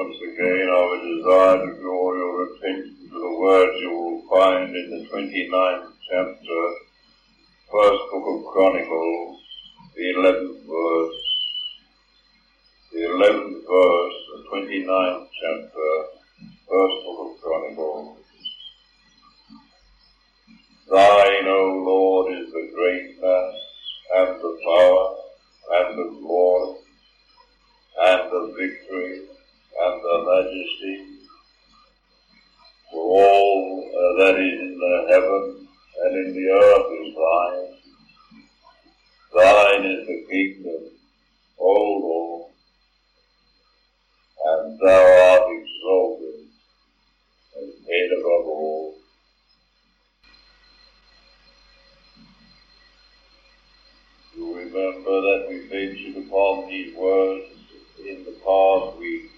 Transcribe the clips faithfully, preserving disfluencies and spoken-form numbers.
once again I would desire to draw your attention to the words you will find in the twenty-ninth chapter, first book of Chronicles, the eleventh verse. The eleventh verse, the twenty-ninth chapter, first book of Chronicles. Thine, O Lord, is the greatness, and the power, and the glory, and the victory, and the majesty, for all uh, that is in the heaven and in the earth is thine. Thine is the kingdom, O Lord, and thou art exalted as head above all. You remember that we ventured upon these words in the past week,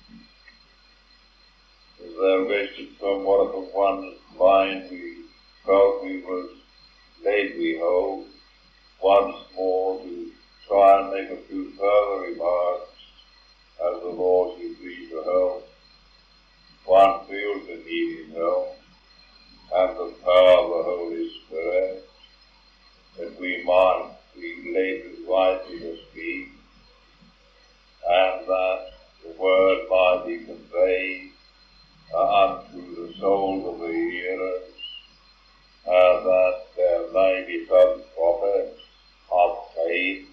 as they rested somewhat upon one's mind. We felt we were led, we hope, once more to try and make a few further remarks as the Lord should please to help. One feels the need of help and the power of the Holy Spirit, that we might be led rightly to speak, and that the word might be conveyed uh, unto the souls of the hearers, and that there may be some profit of faith.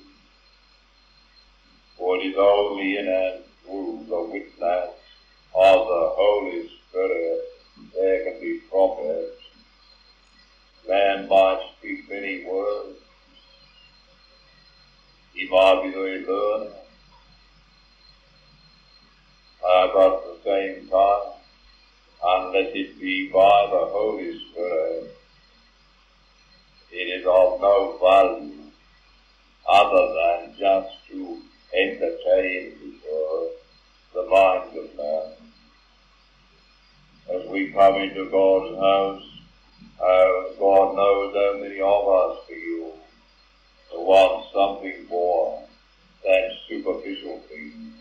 For it is only in and through the witness of the Holy Spirit there can be profit. Man might speak many words, he might be very learned, uh, but at the same time, unless it be by the Holy Spirit, it is of no value other than just to entertain uh, the mind of man. As we come into God's house, uh, God knows how many of us feel to want something more than superficial things.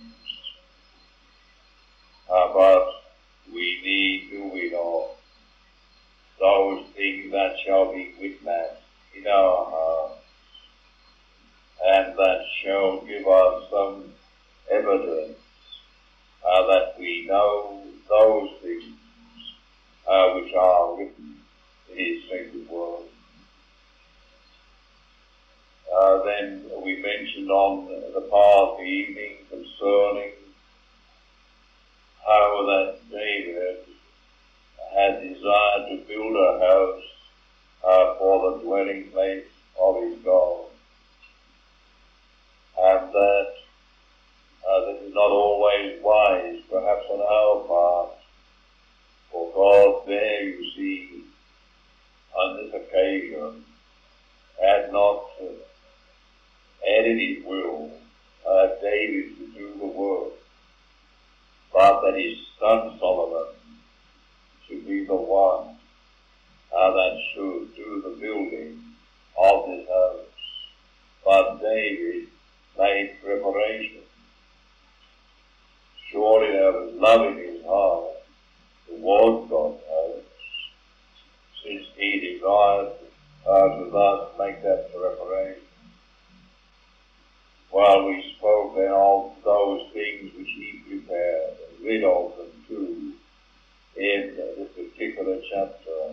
Uh, but we need, do we not, those things that shall be witnessed in our hearts, and that shall give us some evidence uh, that we know those things uh, which are written in His sacred word. Uh, then we mentioned on the past evening concerning how that David had desired to build a house uh, for the dwelling place of his God, and that uh, this is not always wise, perhaps on our part, for God there, you see, on this occasion, had not uh, added His will, uh, David to do the work, but that his son Solomon should be the one uh, that should do the building of this house. But David made preparation. Surely there was love in his heart towards God's house, since he desired uh, to thus make that preparation. While we spoke then of those things which he prepared, and read of them too, in this particular chapter,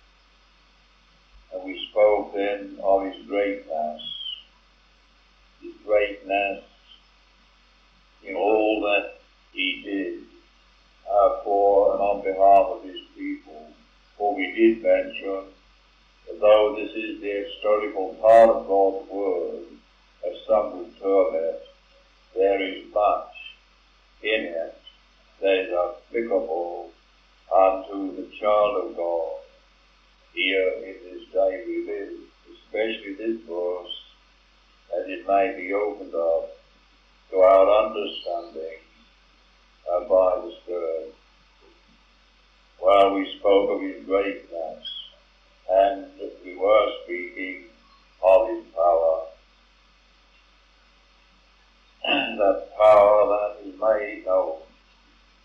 and we spoke then of his greatness, his greatness in all that he did uh, for and on behalf of his people. For we did mention that though this is the historical part of God's word, as some would term it, there is much in it that is applicable unto the child of God here in this day we live, especially this verse, that it may be opened up to our understanding uh, by the Spirit. While we spoke of His greatness, and we were speaking of His power, that power that is made known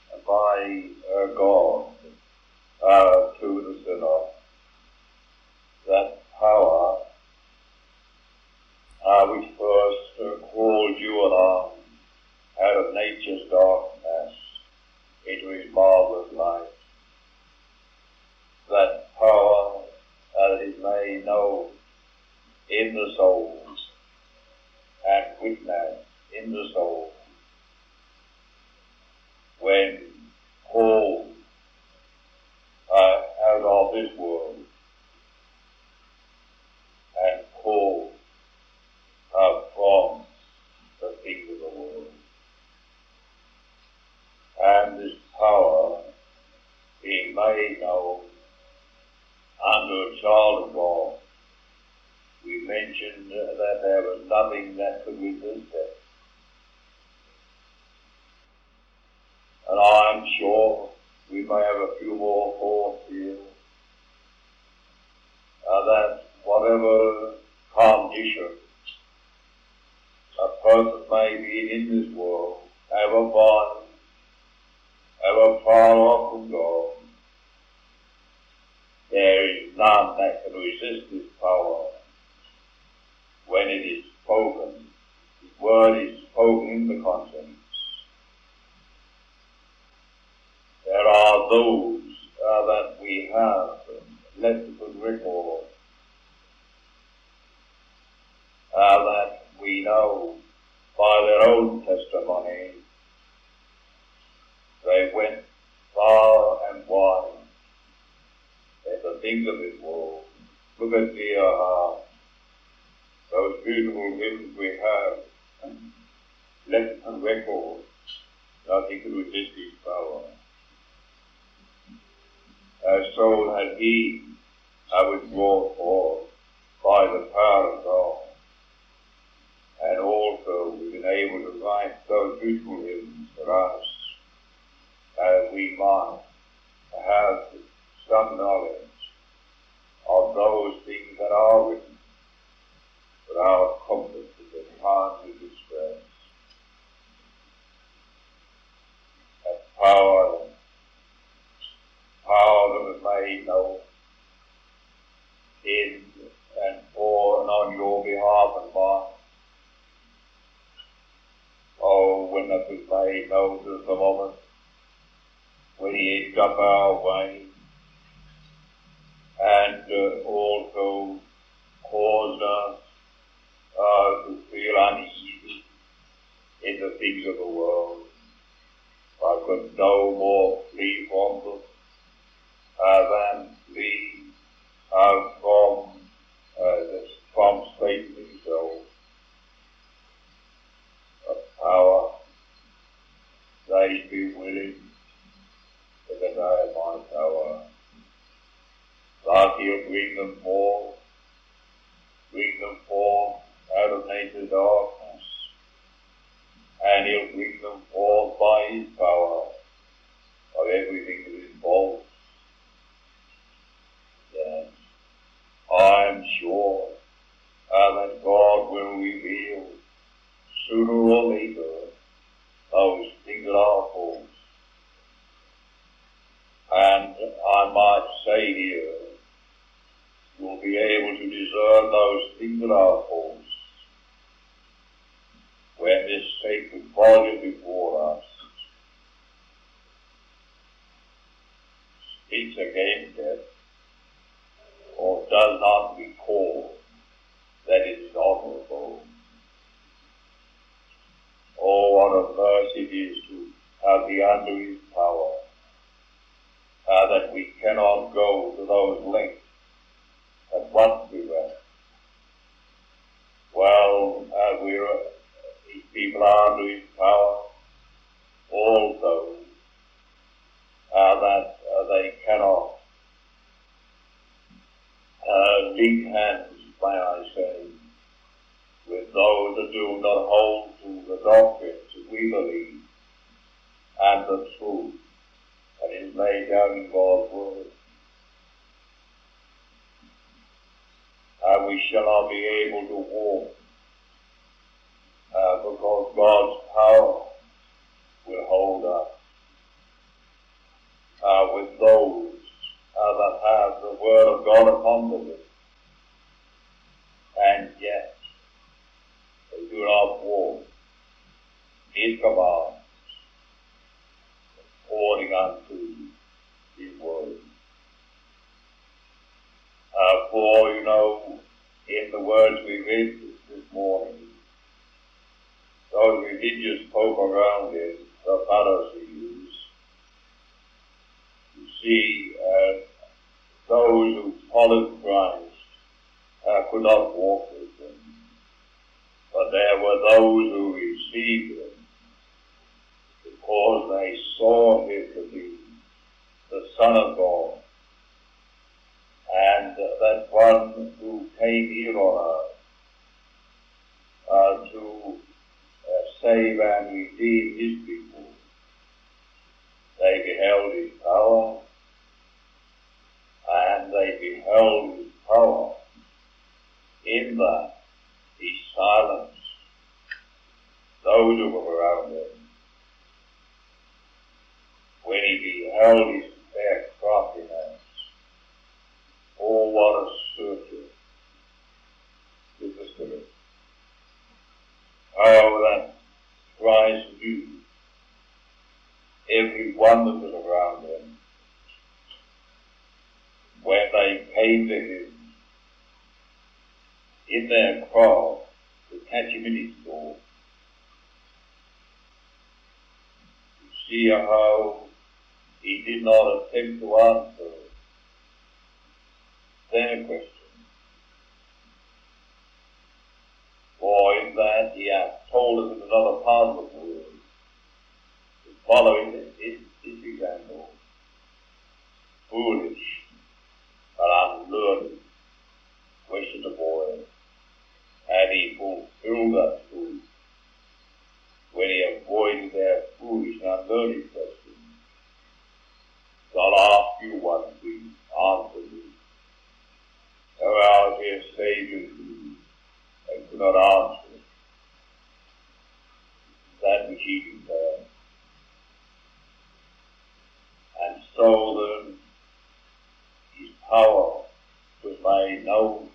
made known unto a child of God. We mentioned uh, that there was nothing that could resist it. And I'm sure we may have a few more thoughts here, uh, that whatever condition a person may be in this world, ever born, ever far off from God, there is none that can resist His power when it is spoken. His word is spoken in the conscience. There are those uh, that we have left good record, uh, that we know by their own testimony they went far and wide in the things of this world. Look at the uh, those beautiful hymns we have left on record. Nothing could resist His power. Uh, so that He uh, was brought forth by the power of God. And also we've been able to write those beautiful hymns for us, as we might have some knowledge of those things that are written for our comfort in the times of distress. That power, power that was made known in and for and on your behalf and mine. Oh, when that was made known to the moment when He edged up our way, and uh, also caused us uh, to feel uneasy in the things of the world. I could no more flee from them uh, than flee uh, from uh, this, from Satan himself. The power, they be willing in the day of my power. Thus He'll bring them forth, bring them forth out of nature's darkness, and He'll bring them forth by His power of everything that is false. Yes, I am sure uh, that God will reveal sooner or later those things that are false. And I might say here, you'll be able to discern those things that are false when this sacred volume before us speaks against it, or does not recall that it is honorable. Oh, what a mercy it is to have the under His power, uh, that we cannot go to those lengths that once we went. Well, uh, we're, uh, these people are under His power, also uh, that uh, they cannot uh, link hands, may I say, with those that do not hold to the doctrines that we believe and the truth that is laid down in God's Word. Uh, we shall not be able to walk uh, because God's power will hold us uh, with those uh, that have the Word of God upon them, and yet they do not walk His commands according unto His Word. Uh, for, you know, in the words we read this morning, those religious folk around it, the Pharisees, you see, uh, those who followed Christ uh, could not walk with Him, but there were those who received Him because they saw Him to be the Son of God, and uh, that one who came here on earth uh, to uh, save and redeem his people. They beheld his power, and they beheld his power in that he silenced those who were around him. When he beheld his fair craftiness, oh, what a searcher with the Spirit. How that Christ knew every one that was around him. When they came to him in their crowd to catch him in his thought, you see how he did not attempt to answer their question. For in that he hath told us in another part of the word, following his, his example, foolish and unlearned, questioned the boy, and he fulfilled that truth when he avoided their foolish and unlearned questions. So I'll ask you one, please, answer me. How our dear Saviour knew and could not answer that which he declared. And so then his power was made known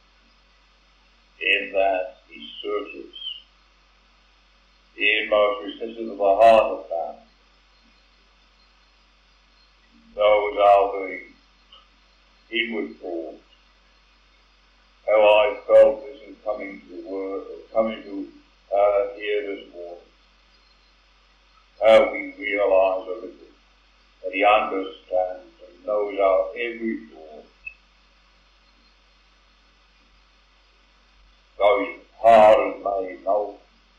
in that he searches the inmost recesses of the heart of man. Those are the inward thoughts. How I felt this in coming to word, coming to uh, here this morning. How we realize a little that he understands and knows our every thought. So his power is made known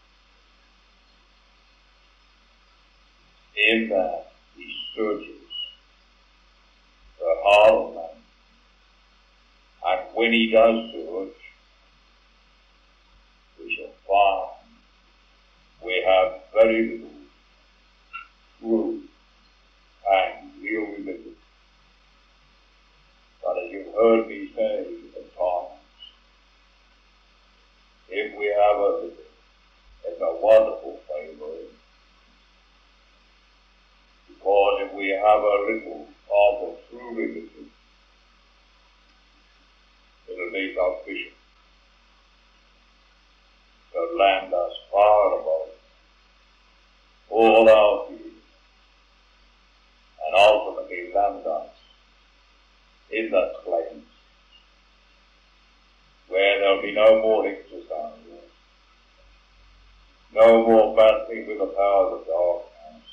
in that he searches the heart of man. And when he does search, we shall find we have very little truth and real religion. But as you've heard me say at times, if we have a little, it's a wonderful favor. Because if we have a little of the true religion, it'll make our vision to land us far above all our fears, and ultimately land us in that place where there'll be no more exercise, no more battling with the powers of darkness,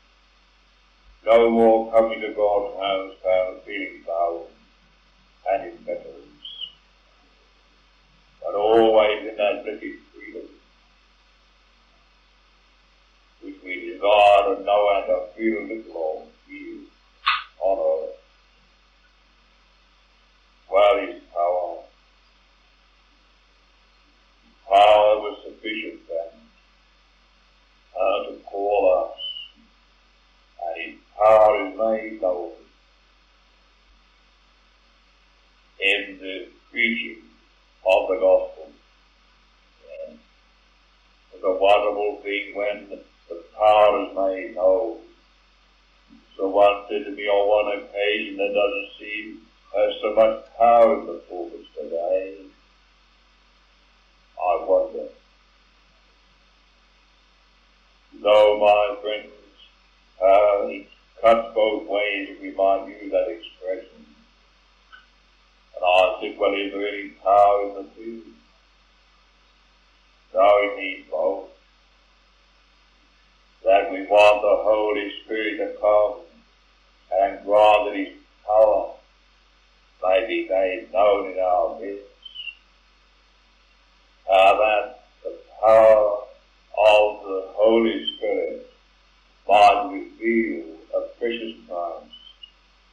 no more coming to God's house found feeling bound and in fetters, but always in that blessed freedom which we desire to know and to feel little of here on earth. Well, his power, power was sufficient then uh, to call us, and his power is made known in the preaching of the gospel. Yeah. It's a wonderful thing when the power is made known. So one said to me on one occasion, there doesn't seem there's so much power in the pulpits today. I wonder. No, my friends, uh, it cuts both ways if we might use that expression. And I said, well, is there any power in the pew? No, it needs both. That we want the Holy Spirit to come and grant that his power may be made known in our midst. Uh, that the power of the Holy Spirit might reveal a precious Christ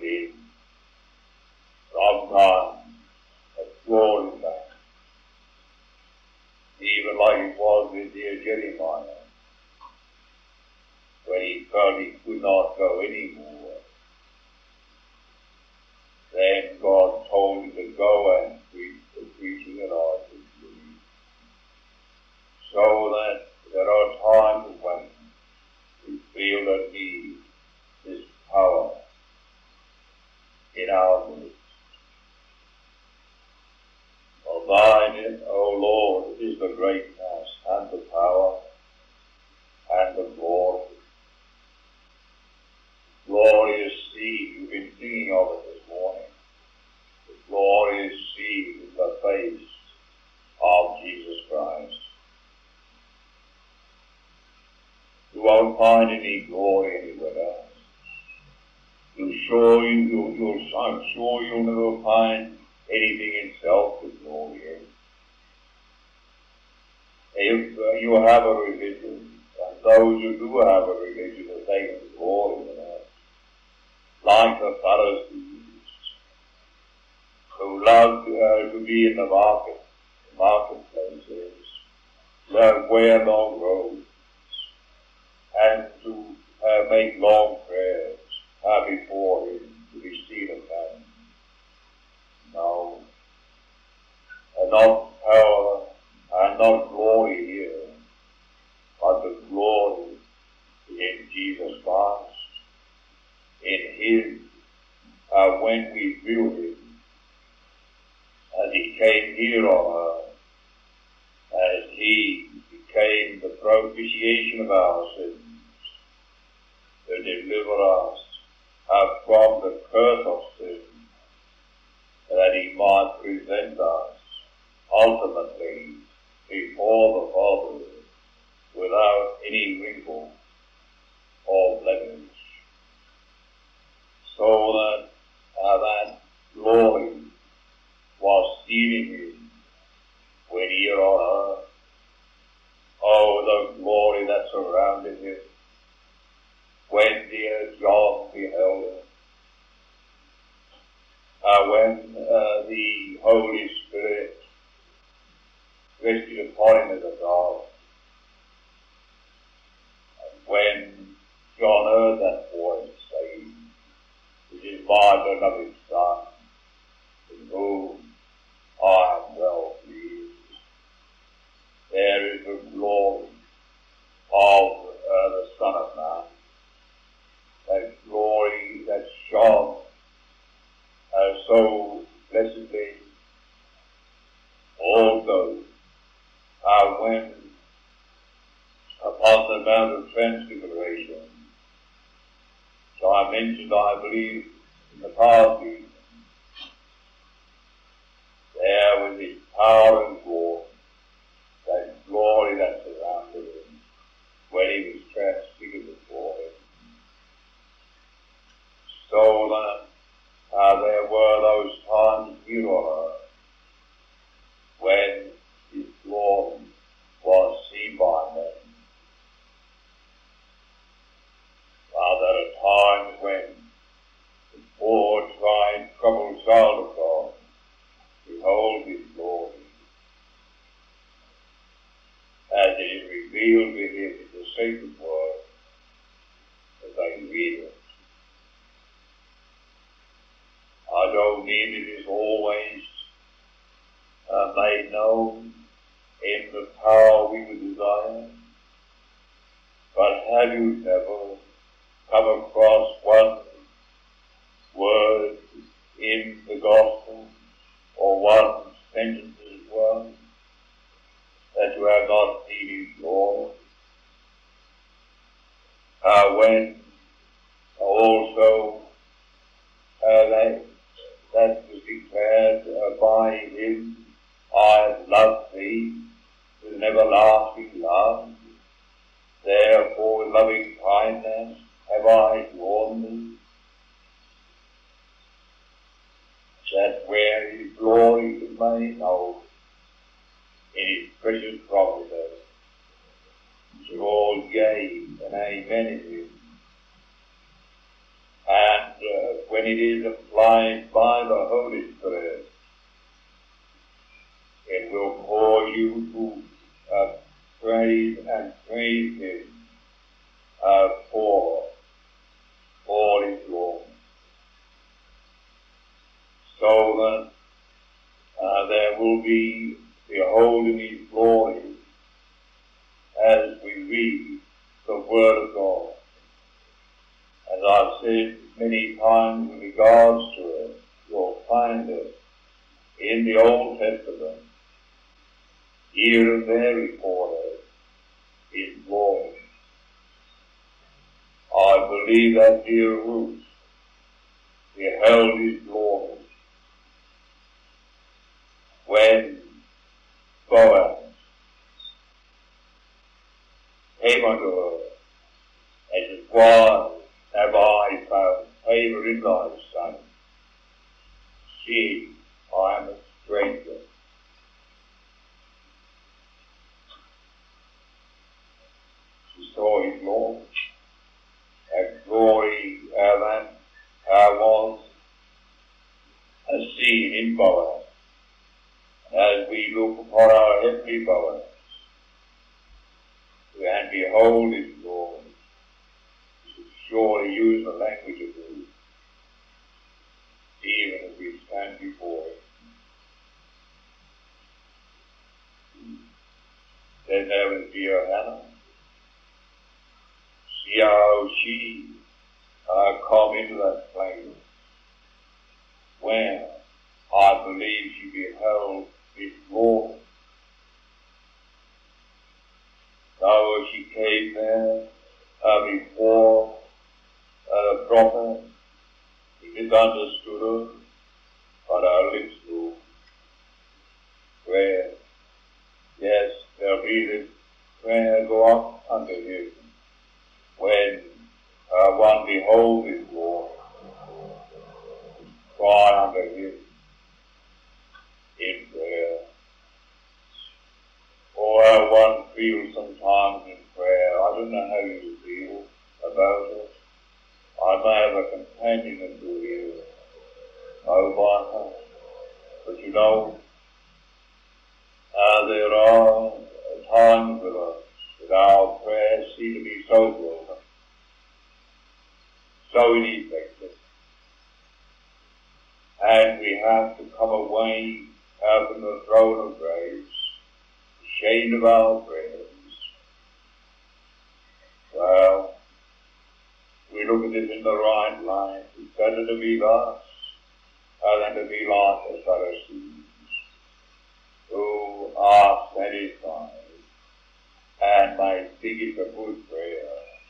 within, sometimes a glory back, even like it was with dear Jeremiah, when he felt he could not go any more. Then God told him to go and preach the preaching that I could do. So that there are times when we feel that need this power in our midst. For thine, O Lord, is the greatness and the power and the glory. Glorious seed, we've been singing of it this morning. The glorious seed in the face of Jesus Christ. You won't find any glory anywhere else. You're sure you, you, you're, I'm sure you'll never find anything in self with glory in. If uh, you have a religion, and those who do have a religion are taking glory in it, like the Pharisees, who loved uh, to be in the market, marketplaces, to wear long robes, and to uh, make long prayers uh, before him to be seen of men. No, and not power and not glory here, but the glory in Jesus Christ, in him, uh, when we view him, as he came here on earth, as he became the propitiation of our sins, to deliver us uh, from the curse of sin, that he might present us ultimately before the Father without any wrinkle or blemish, so that uh, that glory was seen in him when here on earth. Oh, the glory that surrounded him when dear John beheld him, uh, when uh, the Holy Spirit rested upon him as a dove, and when John heard that voice saying, "This is my beloved Son, in whom I am well pleased," there is the glory of uh, the Son of Man, that glory that shone uh, so blessedly also uh, when upon the Mount of Transfiguration. So I mentioned, I believe, in the past week, there was his power and glory, that glory that surrounded him when he was transfigured before him. So that uh, there were those times here on earth when his glory was seen by men. Uh, there are times when the poor, tried, troubled child of God behold his glory, as it is revealed to him in the sacred word as they read it. I don't mean it is always uh, made known in the power we would desire, but have you ever come across one word in the gospel, or one sentence as well, that you have not seen his glory? Uh, when also uh, that, that was declared uh, by him, "I have loved thee with an everlasting love, therefore with loving kindness have I drawn thee." That where his glory is made known in his precious promises, which are all yea and amen in him. And uh, when when it is applied by the Holy Spirit, it will cause you to uh, praise and praise Him uh, for all His glory. So that uh, there will be beholding His glory as we read the Word of God. As I've said many times in regards to it, you'll find it in the Old Testament, here and there recorded His glory. I believe that dear Ruth beheld His glory when Boaz came unto her and said, Why have I found favor in thy sight? See, I am a stranger. She saw His glory. That glory uh, that uh, was a seen in Boaz. As we look upon our heavenly Boaz, and behold His glory, we should surely use the language of Ruth, even as we stand before Him. Then there was dear Hannah. See how she uh, come into that place where I believe she beheld His glory. Though she came there uh, before uh, the prophet, he misunderstood her, but her lips moved. Prayer, yes, there'll be this prayer go up unto Him when uh, one beholds His glory. Cry unto Him in prayer. Or how one feels sometimes in prayer. I don't know how you feel about it. I may have a companion that do you over my heart. But you know, uh, there are times with us that our prayers seem to be so broken, so ineffective. And we have to come away uh, from the throne of grace, ashamed of our prayers. Well, we look at this in the right light. It's better to be thus uh, than to be like the Pharisees, who are satisfied and may think it's a good prayer.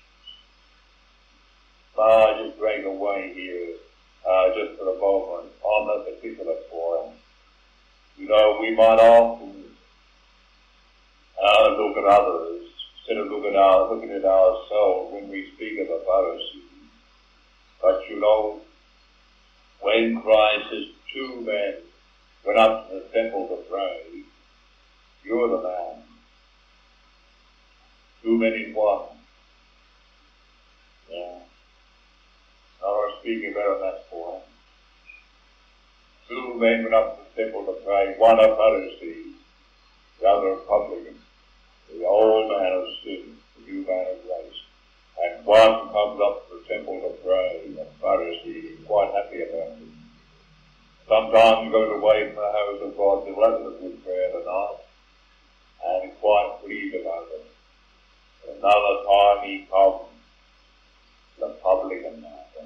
But I just break away here uh, just for a moment on that particular point. You know, we might often uh, look at others instead of look at our, looking at ourselves when we speak of the Pharisees. But you know, when Christ says two men went up to the temple to pray, you're the man. Two men in one. Yeah. Now we're speaking about that point. Two men went up to the temple to pray, one a Pharisee, the other a publican, the old man of sin, the new man of grace. And one comes up to the temple to pray, a Pharisee, he's quite happy about it. Sometimes he goes away from the house of God to listen to good prayer tonight, and he's quite pleased about it. Another time he comes, the publican man.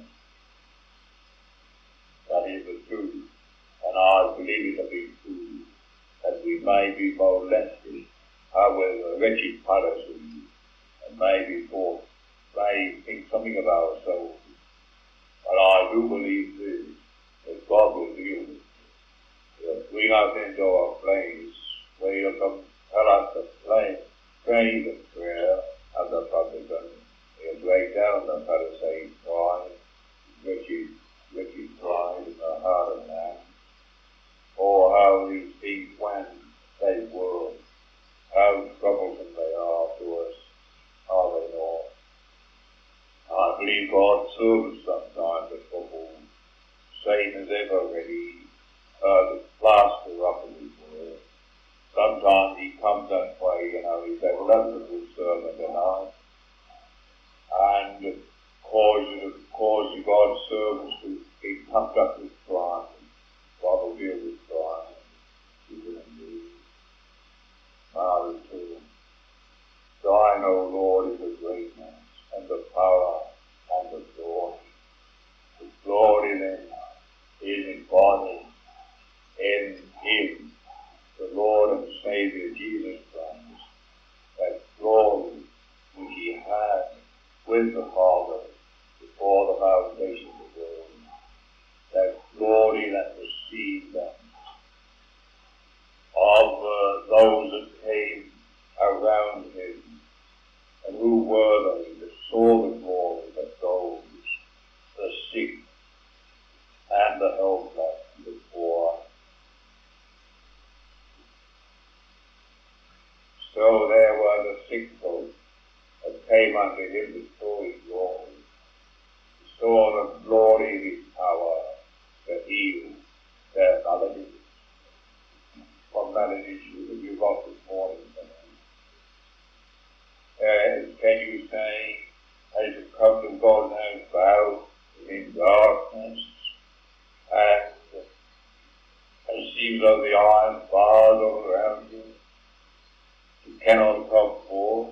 That is the truth, and I believe it to be true, that we may be molested uh, with a wretched Pharisee, and may be thought, may think something of ourselves. But I do believe this, that God will deal with it. He'll bring us into a place where He'll come tell us to pray, pray the prayer of the publican. He'll break down the Pharisee's pride, wretched, wretched pride in the heart of man. Or how these things, when they were, how troublesome they are to us, are they not? I believe God serves sometimes the trouble has ever really uh, the plaster up in his word. Sometimes he comes that way, you know, he says, well, that was a good sermon tonight. And cause you to cause God's servants to be pumped up with pride. God will deal with pride. You can do. Father too. Thine, O Lord, is the greatness and the power and the glory. The glory then is embodied in Him, the Lord and Saviour Jesus Christ. That glory which He had with the Father before the foundation of the world. That glory that received them of uh, those that came around Him. And who were they that saw the glory that those, the sick and the helpless and the poor. So there were the sick folk that came unto Him to saw His glory, saw the glory of His power to heal their maladies. What maladies have you got this morning? Uh, can you say, as you come to God now, bow in darkness, and it seems though the iron bars all around you, you cannot come forth?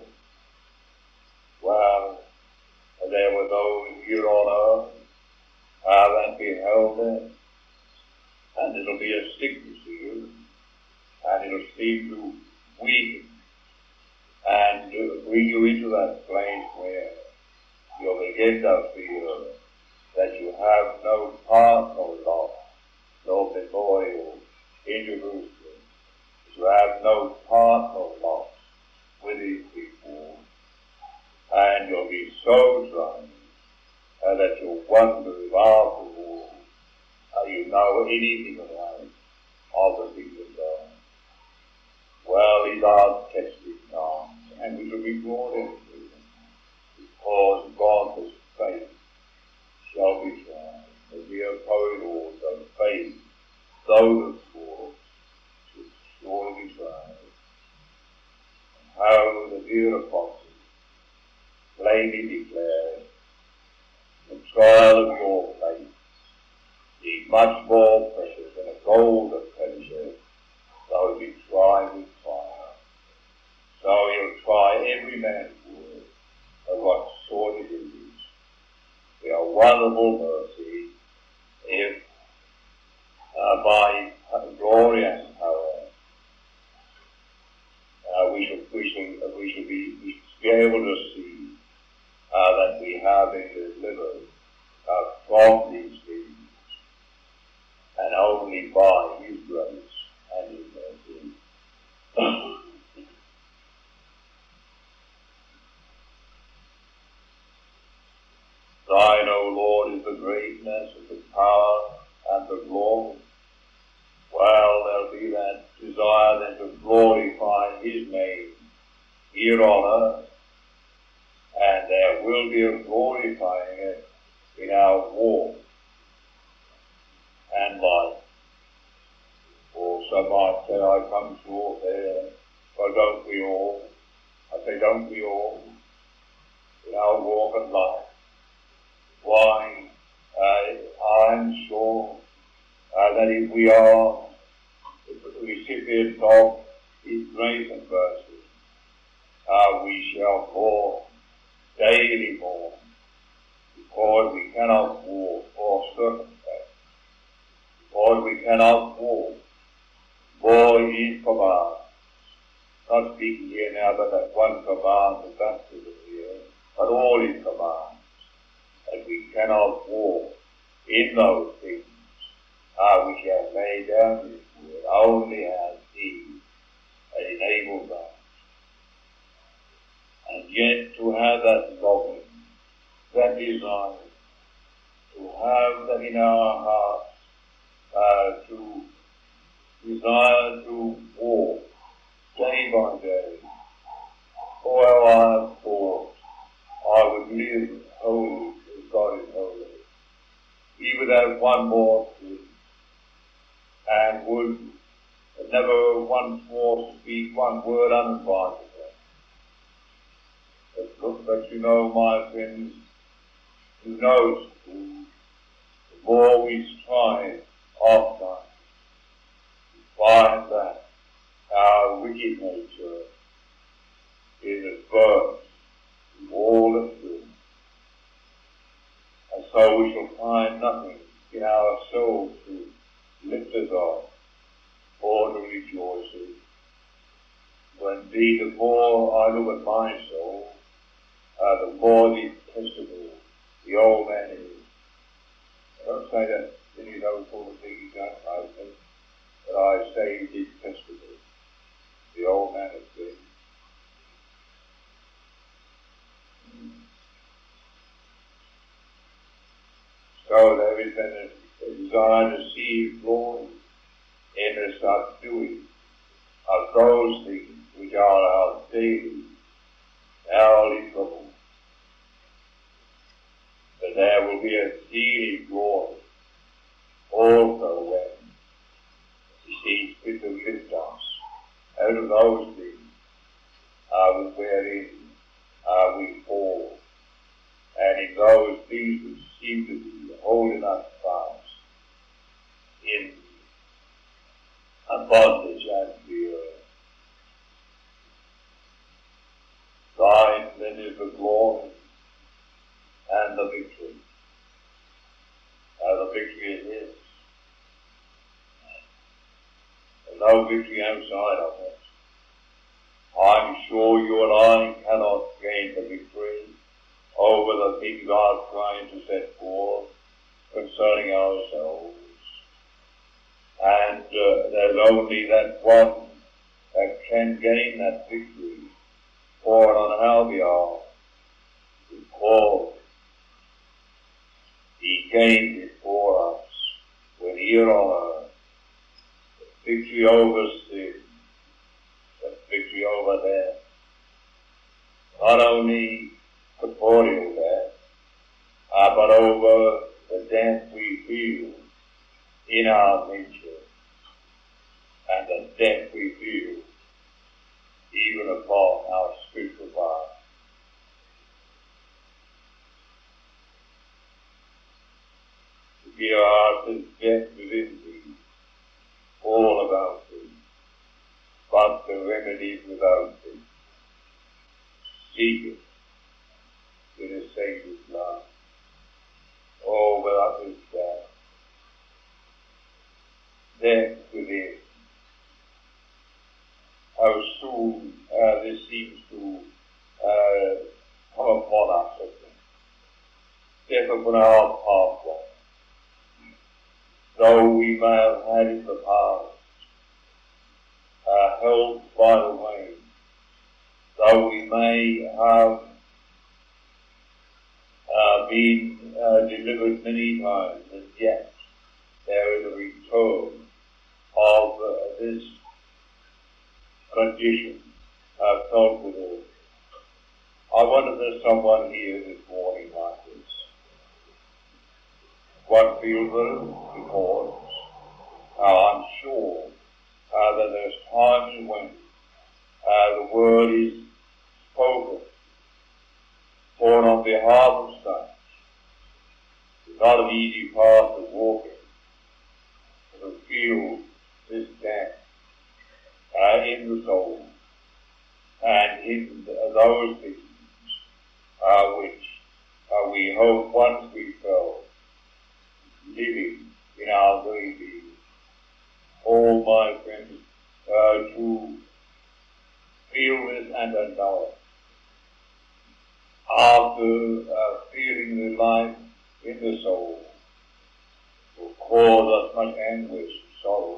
Well, there were those here on earth uh, that beheld it, and it'll be a sickness to you, and it'll seem to weaken and uh, bring you into that place where you'll begin to feel that you have no part nor lot, no memorial in Jerusalem. You have no part nor lot with these people, and you'll be so drunk uh, that you'll wonder if afterwards uh, you know anything about all the things of God. Well, these are tested times, and we shall be brought into them, because God's faith shall be tried. As we have heard also, faith, though the sword, should surely be tried. And how the dear apostle plainly declared, the trial of your faith is much more precious than a gold that perishes, though it be tried with fire. So he'll try every man's word of what sort it is. We are wonderful mercy if uh, by his glory and power uh, we shall we shall uh, we shall be we shall be able to see uh, that we have been delivered uh, from these things, and only by His grace and His mercy. Thine, O Lord, is the greatness and the power and the glory. Well, there'll be that desire then to glorify His name here on earth, and there will be a glorifying it in our walk and life. Or some might say, I come short there, but don't we all? I say, don't we all? In our walk of life. Why, uh, I'm sure uh, that if we are if recipients of His grace and mercy, uh, we shall more, daily more, because we cannot walk or circumspect, because we cannot walk more in His command. Not speaking here now but that one command of baptism here, but all His commands. That we cannot walk in those things uh, which He has laid down in His word, only as He has enabled us. And yet to have that longing, that desire, to have that in our hearts, uh, to desire to walk day by day. Oh, how I have thought I would live holy as God is holy. Even have one more thing, and would never once more speak one word uninvited. But look, but you know, my friends, who knows who, the more we strive often to find that our wicked nature is adverse to all that good. And so we shall find nothing in our souls to lift us up or to rejoice in. For indeed, the more I look at my soul, uh, the more detestable the old man is. I don't say that any of those sort of things don't know me, but I say detestable. The old man has been. So there is then a, a desire to see His glory in us start doing of those things which are our daily, hourly trouble. But there will be a healing glory also when He sees fit to lift us out of those things uh, wherein uh, we fall, and in those things which seem to be holding us fast in a bondage and fear. Thine then is the glory and the victory. Uh, the victory is His. There's no victory outside of us. I'm sure you and I cannot gain the victory over the things I'm trying to set forth concerning ourselves. And uh, there's only that one that can gain that victory for it on our behalf, because He gained it for us when here on earth, the victory over sin, the victory over death, not only corporeal death, uh, but over the death we feel in our nature, and the death we feel even upon our spiritual body. To be our death within thee, all about thee, but the remedies without thee. Seek it in His Saviour's love. Oh, without His death, death within. How soon uh, this seems to uh, come upon us, I think. Death upon our pathway. Though we may have had in the past, uh, held by the way, though we may have uh, been uh, delivered many times, and yet there is a return of uh, this condition uh, felt with us. I wonder if there's someone here this morning like this. What feels it? Because uh, I'm sure uh, that there's times when uh, the word is spoken for on behalf of such. It's not an easy path to walk in, to feel this death uh, in the soul and in those things uh, which uh, we hope once we felt living in our very being. All my friends, uh, to feel this and to know it. After uh, feeling the life in the soul will cause us much anguish and sorrow.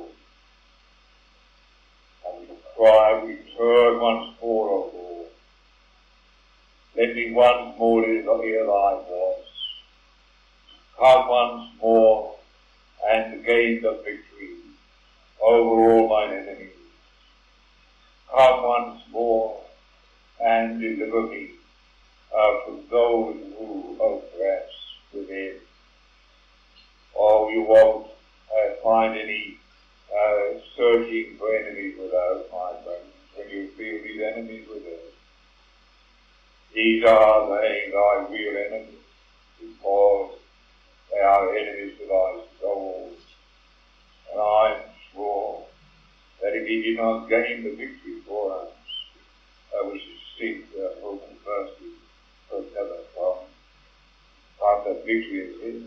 And we cry, return once more, O Lord. Let me once more hear thy voice. Come once more and gain the victory over all mine enemies. Come once more and deliver me uh, from those who oppress within. or you won't uh, find any uh, searching for enemies without, my friends, when you feel these enemies within. These are they, thy real enemies, because they are enemies to thy soul. And I am sure that if he did not gain the victory for us, uh, we should seek the hope and mercy of heaven from. But the victory is his.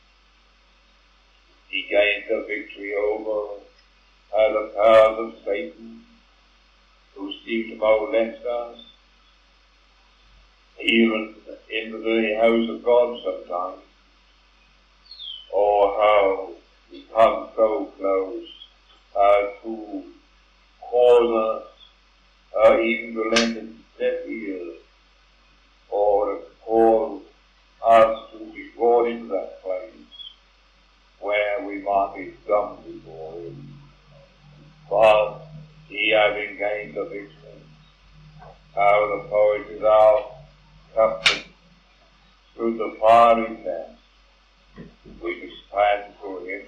He gained the victory over uh, the powers of Satan, who seek to molest us, even into the house of God sometimes. Or how we come so close uh, to cause us uh, even to lend a deaf ear, or to cause us to be brought into that place where we might be dumb before him. But he having gained the victory, how the poet is our captain through the fiery test, we can stand for him,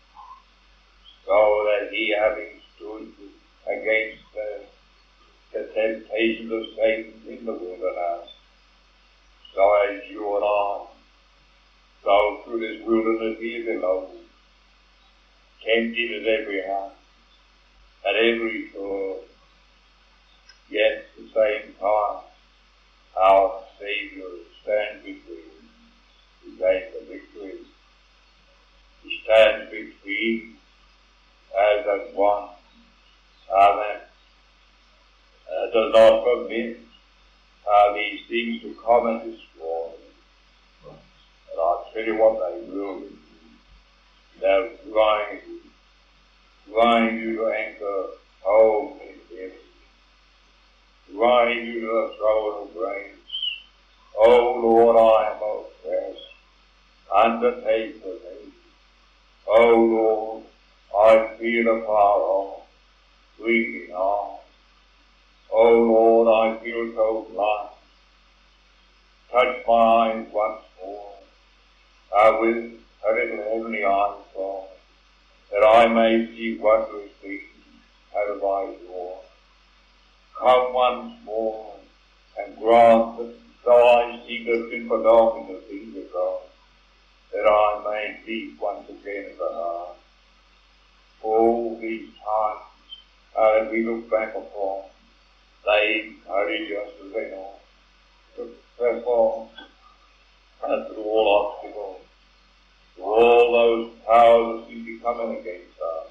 so that he having stood against the, the temptations of Satan in the wilderness, so as you and I go through this wilderness here below, tempted at every hand, at every thought, yet at the same time our Saviour stands between. He gained the victory. He stands between as that one uh, that uh, does not permit uh, these things to come and destroy. And I'll tell you what they will do. They'll grind you, grind you to anchor home in him, grind you to the throne of grace. Oh Lord, I am oppressed, undertake for me. Oh Lord, I feel afar off, weeping on. Oh Lord, I feel so blind. Touch my eyes once more, uh, with a little heavenly eyes, Lord, that I may see wondrous things out of thy door. Come once more and grant that though I seek a simple longing of things of God, that I may leap once again in the heart. All these times uh, that we look back upon, they encourage us as they know to press on and through all obstacles, through all those powers that seem to be coming against us.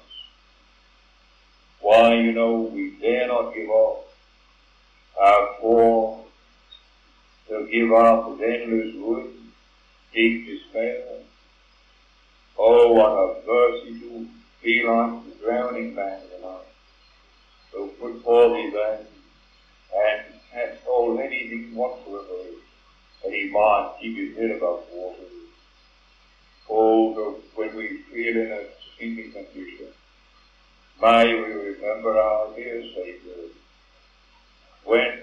Why, you know, we dare not give up, uh, for to give up is endless ruin, deep despair. Oh, what a mercy to be like the drowning man tonight, who put forth his hand and has told anything whatsoever that he might keep his head above water. Oh, so when we feel in a sinking condition, may we remember our dear Saviour, when,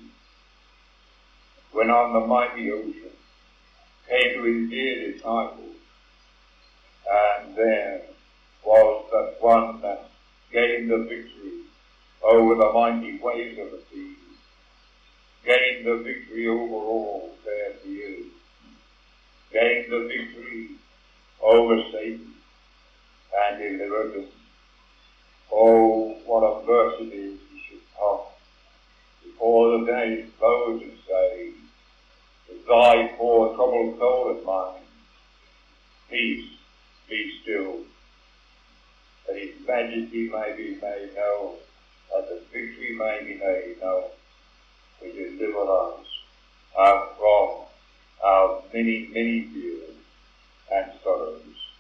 when on the mighty ocean came to his dear disciples, and there was that one that gained the victory over the mighty waves of the sea, gained the victory over all their fears, gained the victory over Satan, and delivered them. Oh, what a verse it is he should come before the day is closed and say, "With thy poor troubled soul and mine, peace, be still, that his majesty may be made known, that the victory may be made known, to deliver us uh, from our many, many fears and sorrows."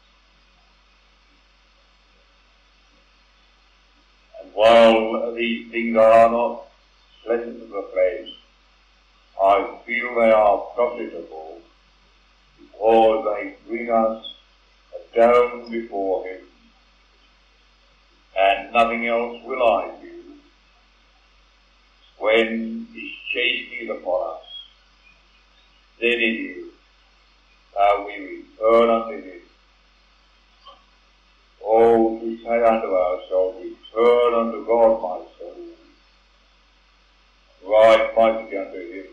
And while these things are not pleasant to the flesh, I feel they are profitable, because they bring us down before him, and nothing else will I do. When his chastening is upon us, then it is uh, we return unto him, say unto ourselves, return unto God, my soul, right mighty unto him,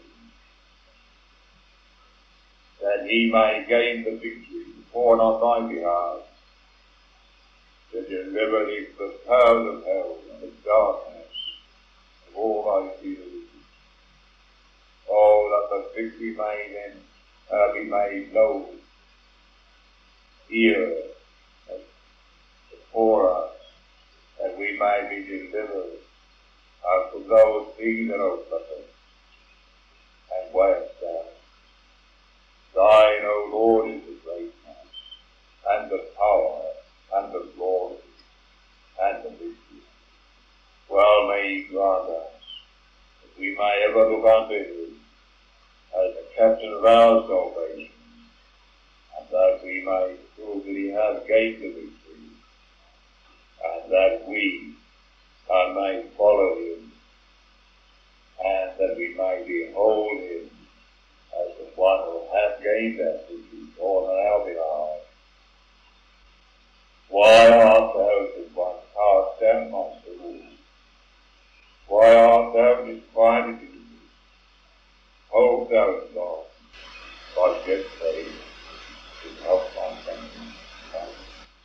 that he may gain the victory before on thy behalf, to deliver thee from the powers of hell and the darkness of all thy fears. Oh, that the victory may then uh, be made known here and before us, that we may be delivered uh, from those things that are oppressive and weigh us down. Thine, O Lord, is the greatness, and the power, and the glory, and the victory. Well may he grant us that we may ever look unto him as the captain of our salvation, and that we may prove that he hath gained the victory, and that we uh, may follow him, and that we may behold him as the one who hath gained that victory on our behalf.